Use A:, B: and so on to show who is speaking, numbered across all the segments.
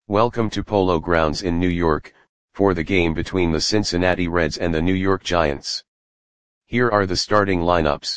A: Welcome to Polo Grounds in New York, for the game between the Cincinnati Reds and the New York Giants. Here are the starting lineups.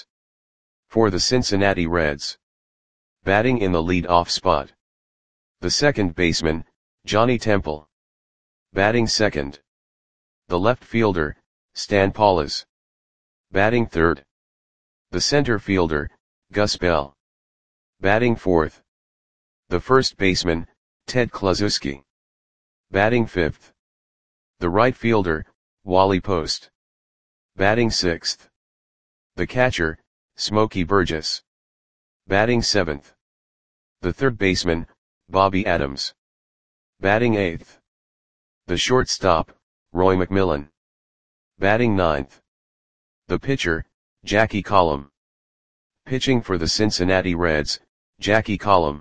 A: For the Cincinnati Reds. Batting in the lead-off spot. The second baseman, Johnny Temple. Batting second. The left fielder, Stan Paulus. Batting third. The center fielder, Gus Bell. Batting fourth. The first baseman, Ted Kluszewski. Batting fifth. The right fielder, Wally Post. Batting sixth. The catcher, Smokey Burgess. Batting seventh. The third baseman, Bobby Adams. Batting eighth. The shortstop, Roy McMillan. Batting ninth. The pitcher, Jackie Collum. Pitching for the Cincinnati Reds, Jackie Collum.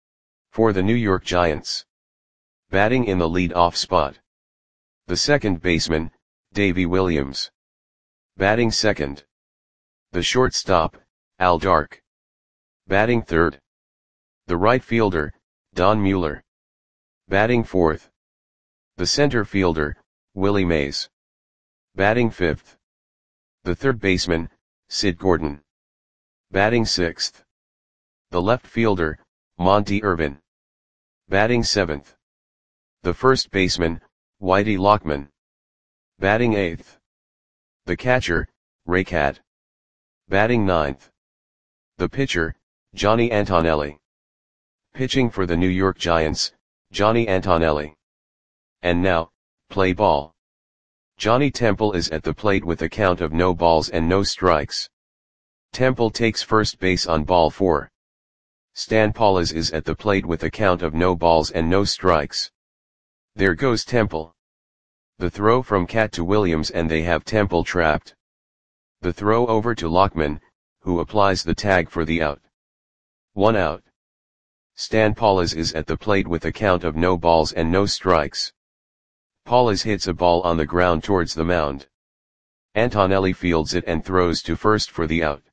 A: For the New York Giants. Batting in the lead-off spot. The second baseman, Davey Williams. Batting second. The shortstop, Al Dark. Batting third. The right fielder, Don Mueller. Batting fourth. The center fielder, Willie Mays. Batting fifth. The third baseman, Sid Gordon. Batting sixth. The left fielder, Monty Irvin. Batting seventh. The first baseman, Whitey Lockman. Batting eighth. The catcher, Ray Catt. Batting ninth. The pitcher, Johnny Antonelli. Pitching for the New York Giants, Johnny Antonelli. And now, play ball. Johnny Temple is at the plate with a count of no balls and no strikes. Temple takes first base on ball 4. Stan Paulus is at the plate with a count of no balls and no strikes. There goes Temple. The throw from Catt to Williams and they have Temple trapped. The throw over to Lockman, who applies the tag for the out. 1 out. Stan Paulus is at the plate with a count of no balls and no strikes. Paulus hits a ball on the ground towards the mound. Antonelli fields it and throws to first for the out.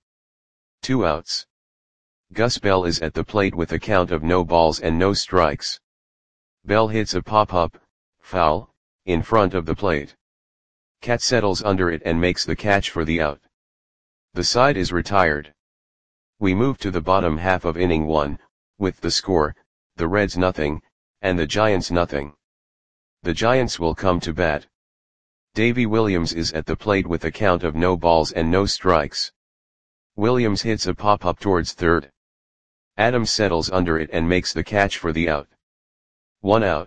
A: 2 outs. Gus Bell is at the plate with a count of no balls and no strikes. Bell hits a pop-up, foul, in front of the plate. Catt settles under it and makes the catch for the out. The side is retired. We move to the bottom half of inning 1, with the score, the Reds nothing, and the Giants nothing. The Giants will come to bat. Davey Williams is at the plate with a count of no balls and no strikes. Williams hits a pop-up towards third. Adams settles under it and makes the catch for the out. 1 out.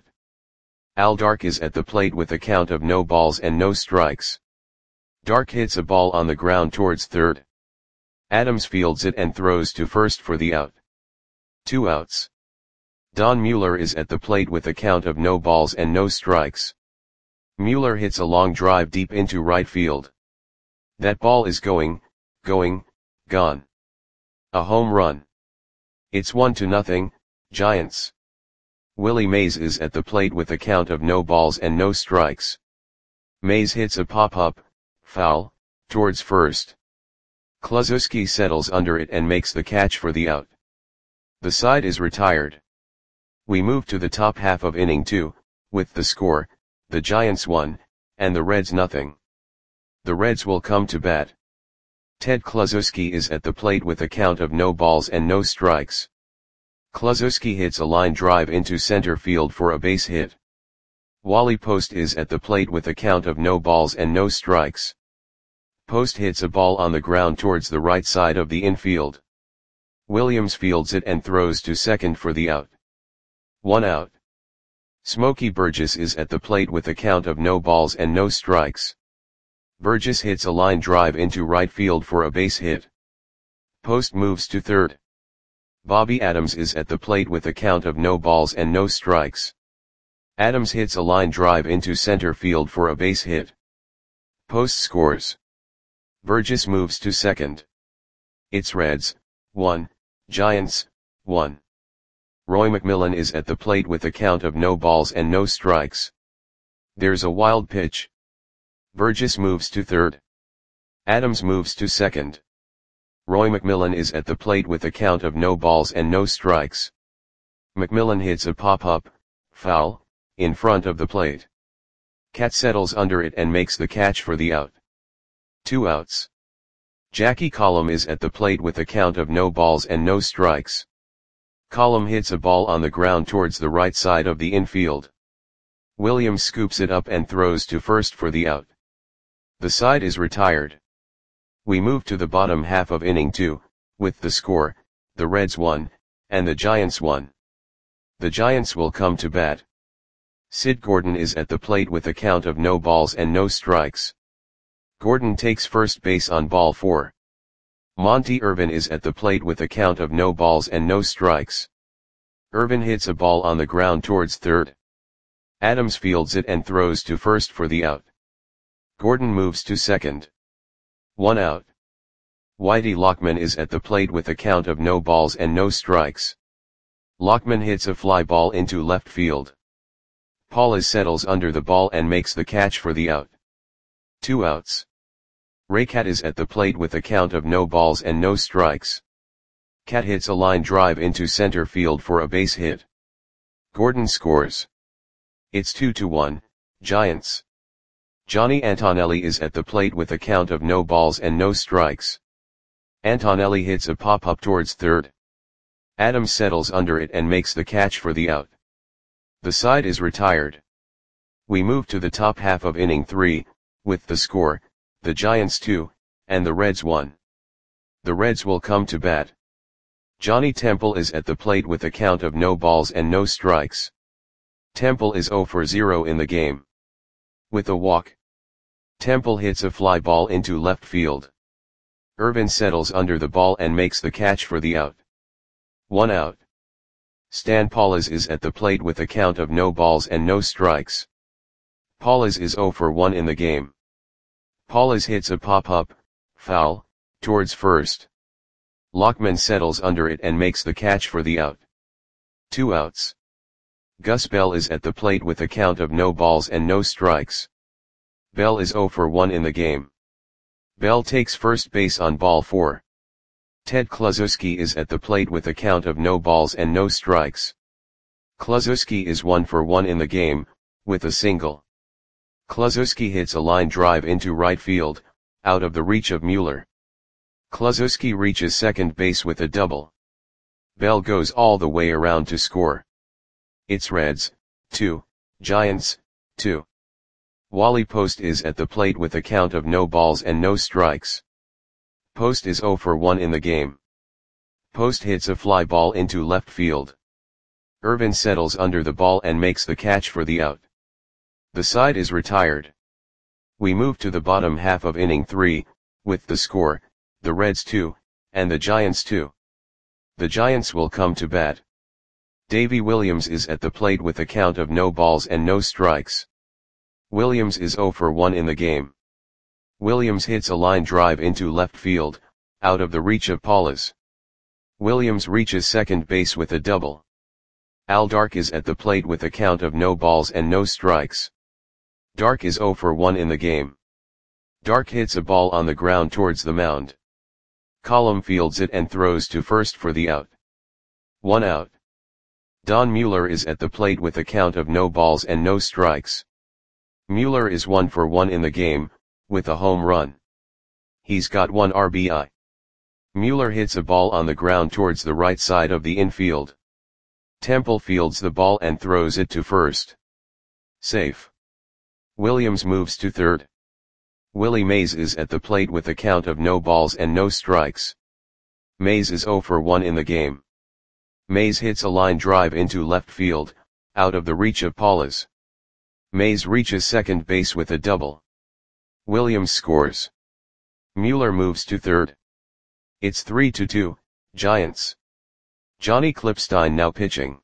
A: Al Dark is at the plate with a count of no balls and no strikes. Dark hits a ball on the ground towards third. Adams fields it and throws to first for the out. 2 outs. Don Mueller is at the plate with a count of no balls and no strikes. Mueller hits a long drive deep into right field. That ball is going, gone. A home run. It's 1-0, Giants. Willie Mays is at the plate with a count of no balls and no strikes. Mays hits a pop-up, foul, towards first. Kluszewski settles under it and makes the catch for the out. The side is retired. We move to the top half of inning 2, with the score, the Giants 1, and the Reds nothing. The Reds will come to bat. Ted Kluszewski is at the plate with a count of no balls and no strikes. Kluszewski hits a line drive into center field for a base hit. Wally Post is at the plate with a count of no balls and no strikes. Post hits a ball on the ground towards the right side of the infield. Williams fields it and throws to second for the out. 1 out. Smokey Burgess is at the plate with a count of no balls and no strikes. Burgess hits a line drive into right field for a base hit. Post moves to third. Bobby Adams is at the plate with a count of no balls and no strikes. Adams hits a line drive into center field for a base hit. Post scores. Burgess moves to second. It's Reds, 1, Giants, 1. Roy McMillan is at the plate with a count of no balls and no strikes. There's a wild pitch. Burgess moves to third. Adams moves to second. Roy McMillan is at the plate with a count of no balls and no strikes. McMillan hits a pop-up, foul, in front of the plate. Cat settles under it and makes the catch for the out. 2 outs. Jackie Column is at the plate with a count of no balls and no strikes. Column hits a ball on the ground towards the right side of the infield. Williams scoops it up and throws to first for the out. The side is retired. We move to the bottom half of inning 2, with the score, the Reds 1, and the Giants 1. The Giants will come to bat. Sid Gordon is at the plate with a count of no balls and no strikes. Gordon takes first base on ball 4. Monty Irvin is at the plate with a count of no balls and no strikes. Irvin hits a ball on the ground towards third. Adams fields it and throws to first for the out. Gordon moves to second. 1 out. Whitey Lockman is at the plate with a count of no balls and no strikes. Lockman hits a fly ball into left field. Paulus settles under the ball and makes the catch for the out. 2 outs. Ray Cat is at the plate with a count of no balls and no strikes. Cat hits a line drive into center field for a base hit. Gordon scores. It's 2-1, Giants. Johnny Antonelli is at the plate with a count of no balls and no strikes. Antonelli hits a pop-up towards third. Adams settles under it and makes the catch for the out. The side is retired. We move to the top half of inning 3, with the score, the Giants 2, and the Reds 1. The Reds will come to bat. Johnny Temple is at the plate with a count of no balls and no strikes. Temple is 0 for 0 in the game. With a walk, Temple hits a fly ball into left field. Irvin settles under the ball and makes the catch for the out. 1 out. Stan Paulus is at the plate with a count of no balls and no strikes. Paulus is 0 for 1 in the game. Paulus hits a pop-up, foul, towards first. Lockman settles under it and makes the catch for the out. 2 outs. Gus Bell is at the plate with a count of no balls and no strikes. Bell is 0 for 1 in the game. Bell takes first base on ball 4. Ted Kluszewski is at the plate with a count of no balls and no strikes. Kluszewski is 1 for 1 in the game, with a single. Kluszewski hits a line drive into right field, out of the reach of Mueller. Kluszewski reaches second base with a double. Bell goes all the way around to score. It's Reds, 2, Giants, 2. Wally Post is at the plate with a count of no balls and no strikes. Post is 0 for 1 in the game. Post hits a fly ball into left field. Irvin settles under the ball and makes the catch for the out. The side is retired. We move to the bottom half of inning 3, with the score, the Reds 2, and the Giants 2. The Giants will come to bat. Davy Williams is at the plate with a count of no balls and no strikes. Williams is 0 for 1 in the game. Williams hits a line drive into left field, out of the reach of Paulus. Williams reaches second base with a double. Al Dark is at the plate with a count of no balls and no strikes. Dark is 0 for 1 in the game. Dark hits a ball on the ground towards the mound. Column fields it and throws to first for the out. 1 out. Don Mueller is at the plate with a count of no balls and no strikes. Mueller is 1 for 1 in the game, with a home run. He's got 1 RBI. Mueller hits a ball on the ground towards the right side of the infield. Temple fields the ball and throws it to first. Safe. Williams moves to third. Willie Mays is at the plate with a count of no balls and no strikes. Mays is 0 for 1 in the game. Mays hits a line drive into left field, out of the reach of Paulus. Mays reaches second base with a double. Williams scores. Mueller moves to third. It's 3-2, Giants. Johnny Klipstein now pitching.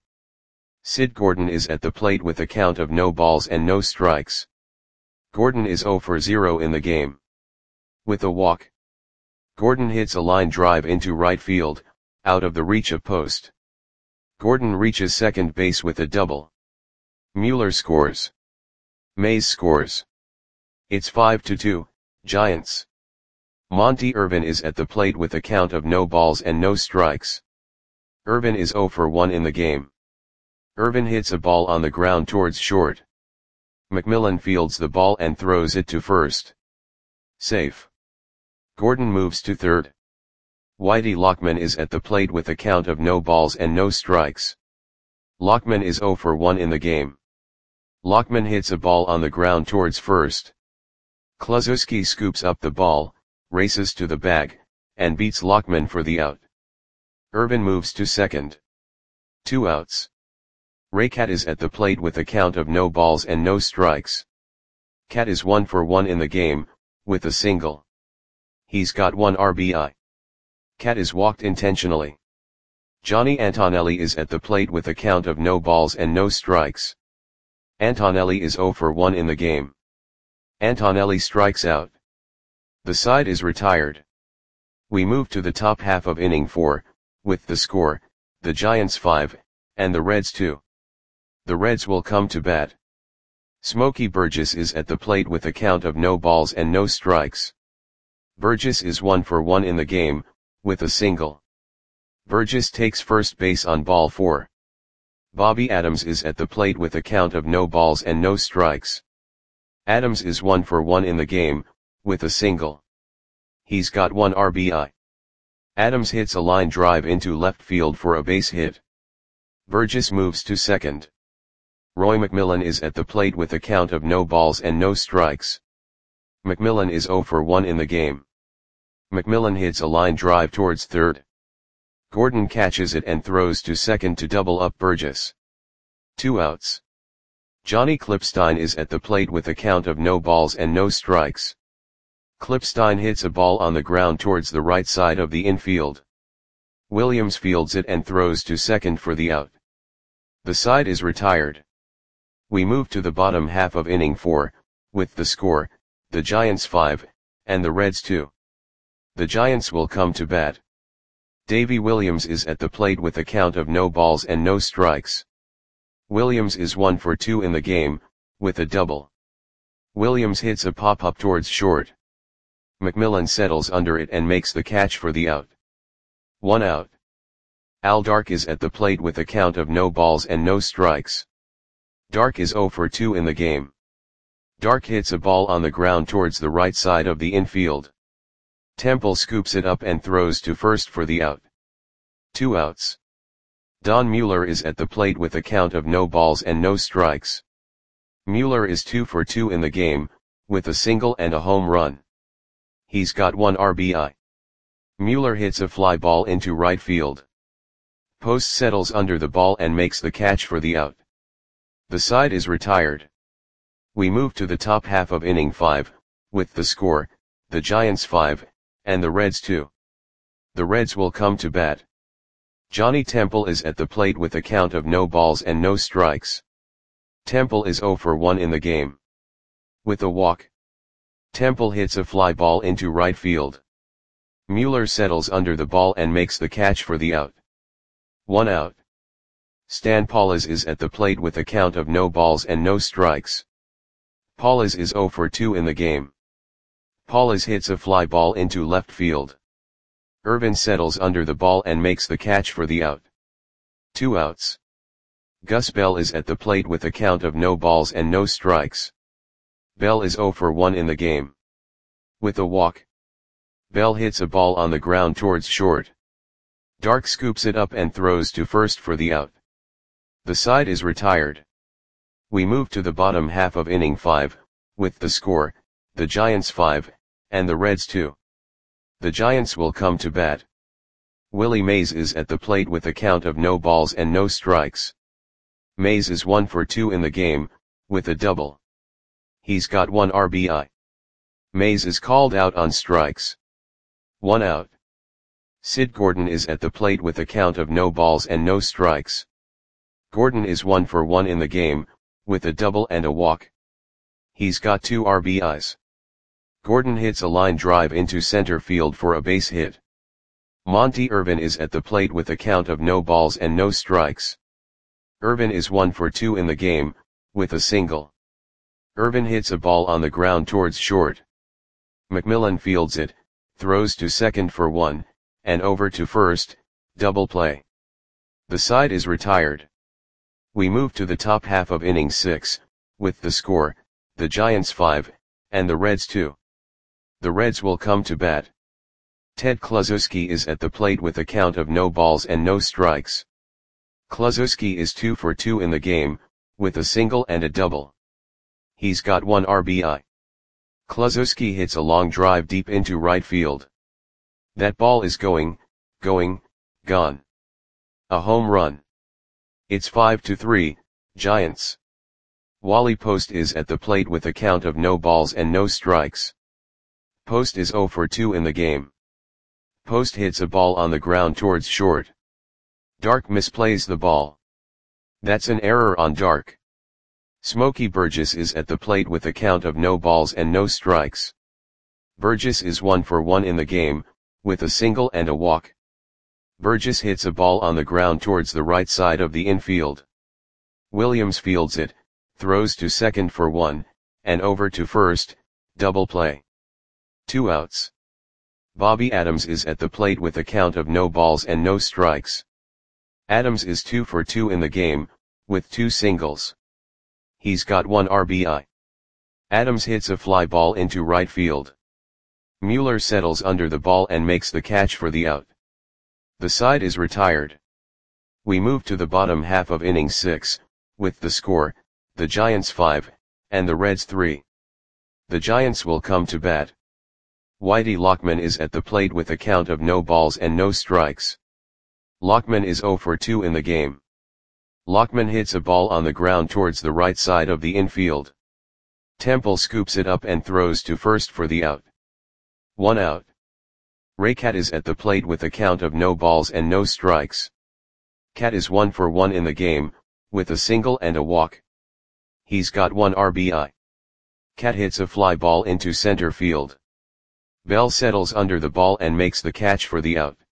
A: Sid Gordon is at the plate with a count of no balls and no strikes. Gordon is 0 for 0 in the game. With a walk, Gordon hits a line drive into right field, out of the reach of Post. Gordon reaches second base with a double. Mueller scores. Mays scores. It's 5-2, Giants. Monty Irvin is at the plate with a count of no balls and no strikes. Irvin is 0 for 1 in the game. Irvin hits a ball on the ground towards short. McMillan fields the ball and throws it to first. Safe. Gordon moves to third. Whitey Lockman is at the plate with a count of no balls and no strikes. Lockman is 0 for 1 in the game. Lockman hits a ball on the ground towards first. Kluszewski scoops up the ball, races to the bag, and beats Lockman for the out. Irvin moves to second. 2 outs. Raycat is at the plate with a count of no balls and no strikes. Cat is 1 for 1 in the game, with a single. He's got 1 RBI. Cat is walked intentionally. Johnny Antonelli is at the plate with a count of no balls and no strikes. Antonelli is 0 for 1 in the game. Antonelli strikes out. The side is retired. We move to the top half of inning 4, with the score, the Giants 5, and the Reds 2. The Reds will come to bat. Smokey Burgess is at the plate with a count of no balls and no strikes. Burgess is 1 for 1 in the game, with a single. Burgess takes first base on ball 4. Bobby Adams is at the plate with a count of no balls and no strikes. Adams is 1 for 1 in the game, with a single. He's got 1 RBI. Adams hits a line drive into left field for a base hit. Burgess moves to second. Roy McMillan is at the plate with a count of no balls and no strikes. McMillan is 0 for 1 in the game. McMillan hits a line drive towards third. Gordon catches it and throws to second to double up Burgess. 2 outs. Johnny Klipstein is at the plate with a count of no balls and no strikes. Klipstein hits a ball on the ground towards the right side of the infield. Williams fields it and throws to second for the out. The side is retired. We move to the bottom half of inning 4, with the score, the Giants 5, and the Reds 2. The Giants will come to bat. Davy Williams is at the plate with a count of no balls and no strikes. Williams is 1 for 2 in the game, with a double. Williams hits a pop-up towards short. McMillan settles under it and makes the catch for the out. 1 out. Al Dark is at the plate with a count of no balls and no strikes. Dark is 0 for 2 in the game. Dark hits a ball on the ground towards the right side of the infield. Temple scoops it up and throws to first for the out. 2 outs. Don Mueller is at the plate with a count of no balls and no strikes. Mueller is 2 for 2 in the game, with a single and a home run. He's got 1 RBI. Mueller hits a fly ball into right field. Post settles under the ball and makes the catch for the out. The side is retired. We move to the top half of inning 5, with the score, the Giants 5, and the Reds 2. The Reds will come to bat. Johnny Temple is at the plate with a count of no balls and no strikes. Temple is 0 for 1 in the game. With a walk. Temple hits a fly ball into right field. Mueller settles under the ball and makes the catch for the out. 1 out. Stan Paulus is at the plate with a count of no balls and no strikes. Paulus is 0 for 2 in the game. Paulus hits a fly ball into left field. Irvin settles under the ball and makes the catch for the out. 2 outs. Gus Bell is at the plate with a count of no balls and no strikes. Bell is 0 for 1 in the game. With a walk. Bell hits a ball on the ground towards short. Dark scoops it up and throws to first for the out. The side is retired. We move to the bottom half of inning 5, with the score, the Giants 5, and the Reds 2. The Giants will come to bat. Willie Mays is at the plate with a count of no balls and no strikes. Mays is 1 for 2 in the game, with a double. He's got 1 RBI. Mays is called out on strikes. 1 out. Sid Gordon is at the plate with a count of no balls and no strikes. Gordon is 1 for 1 in the game, with a double and a walk. He's got 2 RBIs. Gordon hits a line drive into center field for a base hit. Monty Irvin is at the plate with a count of no balls and no strikes. Irvin is 1 for 2 in the game, with a single. Irvin hits a ball on the ground towards short. McMillan fields it, throws to second for 1, and over to first, double play. The side is retired. We move to the top half of inning 6, with the score, the Giants 5, and the Reds 2. The Reds will come to bat. Ted Kluszewski is at the plate with a count of no balls and no strikes. Kluszewski is 2 for 2 in the game, with a single and a double. He's got 1 RBI. Kluszewski hits a long drive deep into right field. That ball is going, gone. A home run. It's 5-3, Giants. Wally Post is at the plate with a count of no balls and no strikes. Post is 0 for 2 in the game. Post hits a ball on the ground towards short. Dark misplays the ball. That's an error on Dark. Smokey Burgess is at the plate with a count of no balls and no strikes. Burgess is 1 for 1 in the game, with a single and a walk. Burgess hits a ball on the ground towards the right side of the infield. Williams fields it, throws to second for 1, and over to first, double play. 2 outs. Bobby Adams is at the plate with a count of no balls and no strikes. Adams is 2 for 2 in the game, with 2 singles. He's got 1 RBI. Adams hits a fly ball into right field. Mueller settles under the ball and makes the catch for the out. The side is retired. We move to the bottom half of inning 6, with the score, the Giants 5, and the Reds 3. The Giants will come to bat. Whitey Lockman is at the plate with a count of no balls and no strikes. Lockman is 0 for 2 in the game. Lockman hits a ball on the ground towards the right side of the infield. Temple scoops it up and throws to first for the out. 1 out. Raycat is at the plate with a count of no balls and no strikes. Cat is 1 for 1 in the game, with a single and a walk. He's got 1 RBI. Cat hits a fly ball into center field. Bell settles under the ball and makes the catch for the out.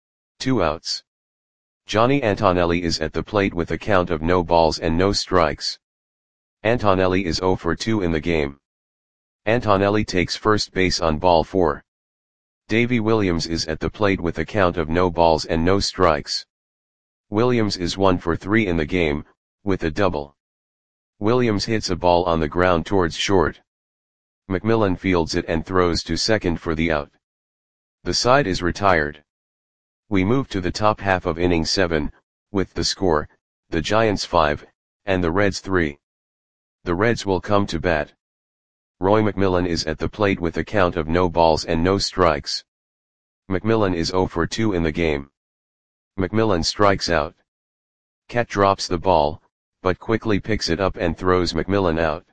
A: 2 outs. Johnny Antonelli is at the plate with a count of no balls and no strikes. Antonelli is 0 for 2 in the game. Antonelli takes first base on ball 4. Davy Williams is at the plate with a count of no balls and no strikes. Williams is 1 for 3 in the game, with a double. Williams hits a ball on the ground towards short. McMillan fields it and throws to second for the out. The side is retired. We move to the top half of inning 7, with the score, the Giants 5, and the Reds 3. The Reds will come to bat. Roy McMillan is at the plate with a count of no balls and no strikes. McMillan is 0 for 2 in the game. McMillan strikes out. Cat drops the ball, but quickly picks it up and throws McMillan out.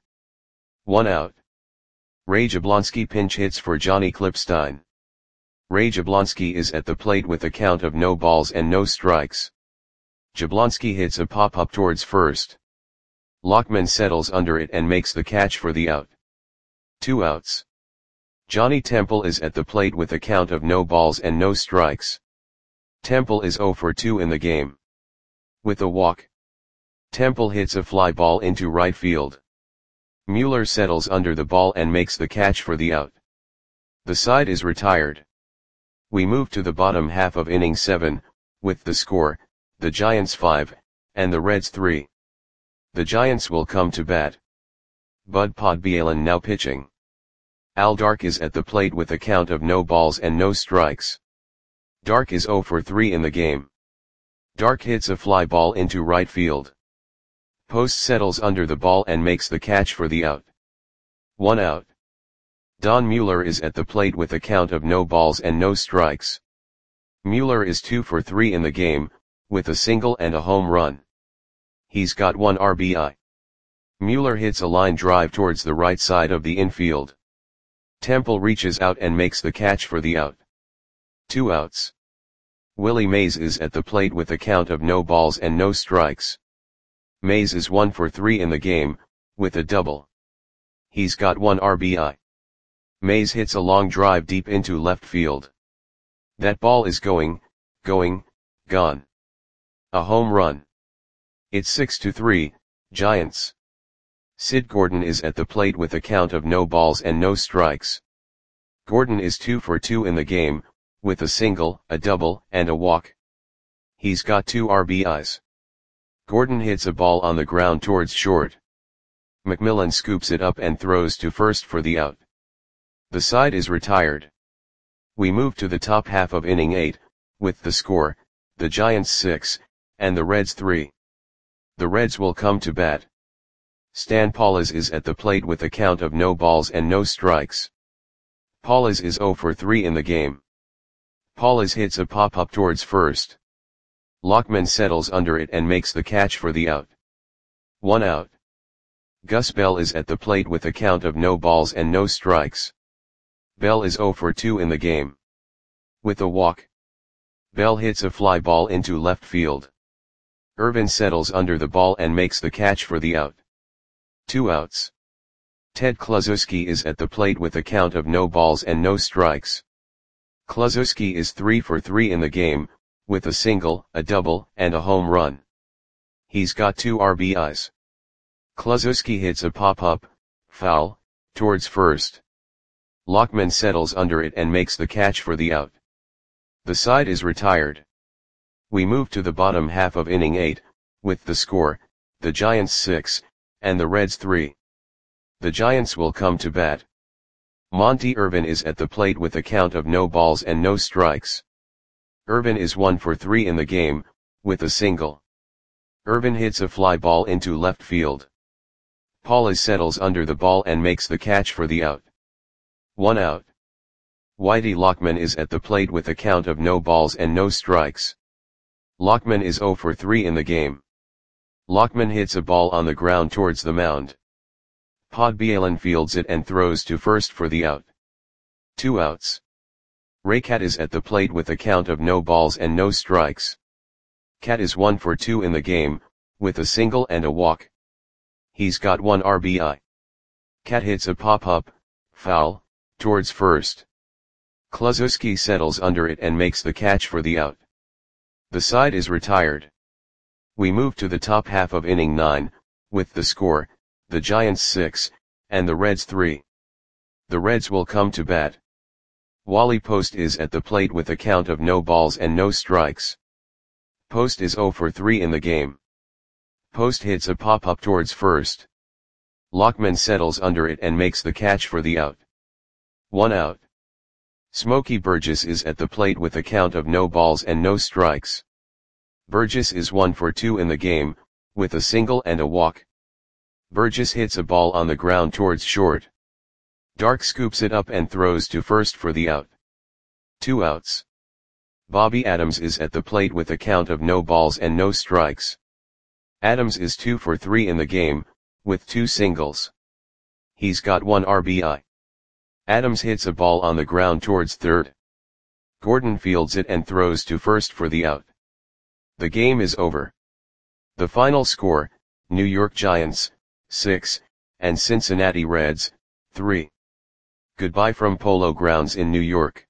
A: 1 out. Ray Jablonski pinch hits for Johnny Klipstein. Ray Jablonski is at the plate with a count of no balls and no strikes. Jablonski hits a pop-up towards first. Lockman settles under it and makes the catch for the out. 2 outs. Johnny Temple is at the plate with a count of no balls and no strikes. Temple is 0 for 2 in the game. With a walk. Temple hits a fly ball into right field. Mueller settles under the ball and makes the catch for the out. The side is retired. We move to the bottom half of inning 7, with the score, the Giants 5, and the Reds 3. The Giants will come to bat. Bud Podbielin now pitching. Al Dark is at the plate with a count of no balls and no strikes. Dark is 0 for 3 in the game. Dark hits a fly ball into right field. Post settles under the ball and makes the catch for the out. 1 out. Don Mueller is at the plate with a count of no balls and no strikes. Mueller is 2 for 3 in the game, with a single and a home run. He's got 1 RBI. Mueller hits a line drive towards the right side of the infield. Temple reaches out and makes the catch for the out. 2 outs. Willie Mays is at the plate with a count of no balls and no strikes. Mays is 1 for 3 in the game, with a double. He's got 1 RBI. Mays hits a long drive deep into left field. That ball is going, gone. A home run. It's 6-3, Giants. Sid Gordon is at the plate with a count of no balls and no strikes. Gordon is 2 for 2 in the game, with a single, a double, and a walk. He's got 2 RBIs. Gordon hits a ball on the ground towards short. McMillan scoops it up and throws to first for the out. The side is retired. We move to the top half of inning 8, with the score, the Giants 6, and the Reds 3. The Reds will come to bat. Stan Paulus is at the plate with a count of no balls and no strikes. Paulus is 0 for 3 in the game. Paulus hits a pop-up towards first. Lockman settles under it and makes the catch for the out. 1 out. Gus Bell is at the plate with a count of no balls and no strikes. Bell is 0 for 2 in the game. With a walk, Bell hits a fly ball into left field. Irvin settles under the ball and makes the catch for the out. 2 outs. Ted Kluszewski is at the plate with a count of no balls and no strikes. Kluszewski is 3 for 3 in the game, with a single, a double, and a home run. He's got 2 RBIs. Kluszewski hits a pop-up, foul, towards first. Lockman settles under it and makes the catch for the out. The side is retired. We move to the bottom half of inning 8, with the score, the Giants 6, and the Reds 3. The Giants will come to bat. Monty Irvin is at the plate with a count of no balls and no strikes. Irvin is 1 for 3 in the game, with a single. Irvin hits a fly ball into left field. Paulus settles under the ball and makes the catch for the out. 1 out. Whitey Lockman is at the plate with a count of no balls and no strikes. Lockman is 0 for 3 in the game. Lockman hits a ball on the ground towards the mound. Podbielin fields it and throws to first for the out. 2 outs. Ray Cat is at the plate with a count of no balls and no strikes. Cat is 1 for 2 in the game, with a single and a walk. He's got 1 RBI. Cat hits a pop-up, foul, towards first. Kluszewski settles under it and makes the catch for the out. The side is retired. We move to the top half of inning 9, with the score, the Giants 6, and the Reds 3. The Reds will come to bat. Wally Post is at the plate with a count of no balls and no strikes. Post is 0 for 3 in the game. Post hits a pop-up towards first. Lockman settles under it and makes the catch for the out. 1 out. Smokey Burgess is at the plate with a count of no balls and no strikes. Burgess is 1 for 2 in the game, with a single and a walk. Burgess hits a ball on the ground towards short. Dark scoops it up and throws to first for the out. 2 outs. Bobby Adams is at the plate with a count of no balls and no strikes. Adams is 2 for 3 in the game, with 2 singles. He's got 1 RBI. Adams hits a ball on the ground towards third. Gordon fields it and throws to first for the out. The game is over. The final score, New York Giants, 6, and Cincinnati Reds, 3. Goodbye from Polo Grounds in New York.